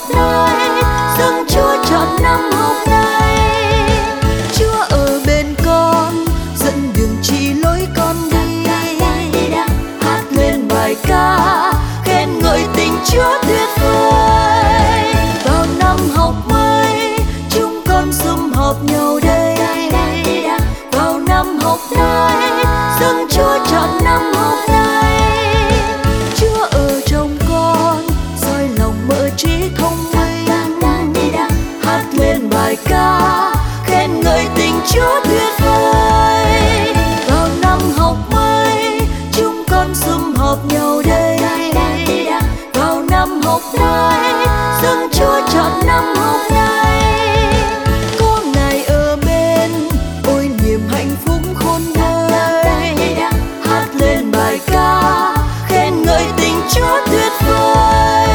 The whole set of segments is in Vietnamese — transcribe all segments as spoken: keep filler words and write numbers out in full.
nay, dâng Chúa trọn năm học nay. Chúa ở bên con, dẫn đường chỉ lối con đi. Hát lên bài ca, khen ngợi tình Chúa tuyệt vời. Vào năm học mới, chúng con sum họp nhau đây. Vào năm học nay, dâng Chúa trọn năm học nay. Chúa ở trong con, soi lòng mở trí thông minh. Hát lên bài ca, khen ngợi tình Chúa tuyệt vời. Vào năm học mới, chúng con sum họp nhau đây. Vào năm học nay, dâng Chúa trọn năm học nay. Có Ngài ở bên, ôi niềm hạnh phúc khôn vời. Hát lên bài ca, khen ngợi tình Chúa tuyệt vời.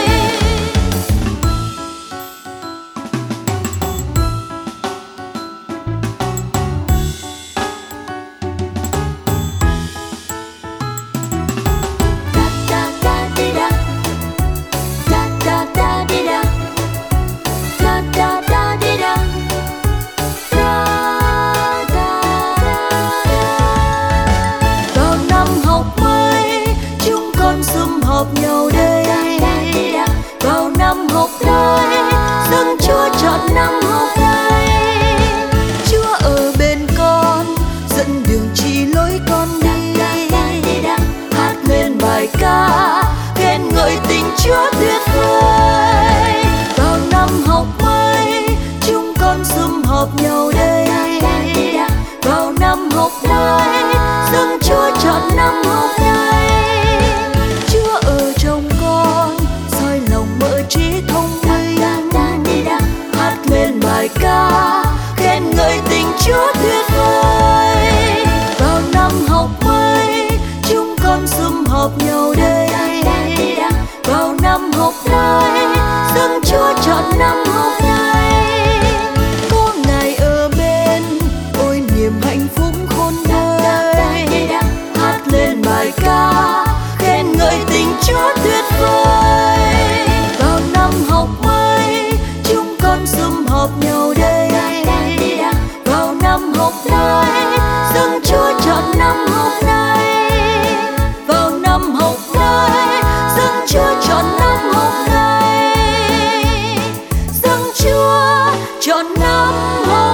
Vào năm học mới, chúng con sum họp nhau đây. Vào năm học nay, dâng Chúa trọn năm học nay. Chúa ở bên con, dẫn đường chỉ lối con đi. Hát lên bài ca, khen ngợi tình Chúa tuyệt vời. Vào năm học mới, chúng con sum họp nhau đây. Vào năm học nay, dâng Chúa trọn năm học nay. Chúa ở trong con, soi lòng mở trí thông minh. Hát lên bài ca, khen ngợi tình Chúa tuyệt vời. Vào năm học mới, chúng con sum họp nhau đây. Vào năm học nay, dâng Chúa trọn năm học nay. Có Ngài ở bên, ôi niềm hạnh phúc khôn vời. Hát lên bài ca, khen ngợi tình Chúa tuyệt vời. Vào năm học mới, chúng con sum họp nhau đây. Vào năm học nay, dâng Chúa trọn năm học nay. Vào năm học nay, dâng Chúa trọn năm học nay. Dâng Chúa trọn năm học